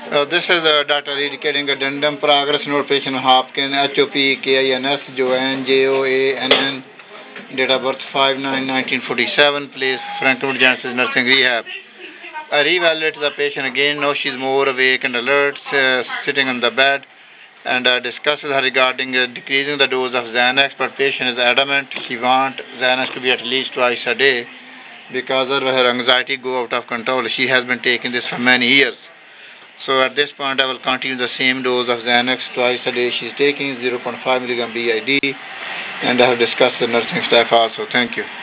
This is data indicating addendum progress note patient Hopkins HOP KINS Joanne JOANN date of birth 5/9/1947 place Frankfurt Janssen Nursing Rehab. I reevaluated the patient again. Now she's more awake and alert, sitting on the bed, and I discussed with her regarding decreasing the dose of Xanax, but patient is adamant she wants Xanax to be at least twice a day because of her anxiety go out of control. She has been taking this for many years. So at this point, I will continue the same dose of Xanax twice a day. She's taking 0.5 milligram BID, and I have discussed the nursing staff also. Thank you.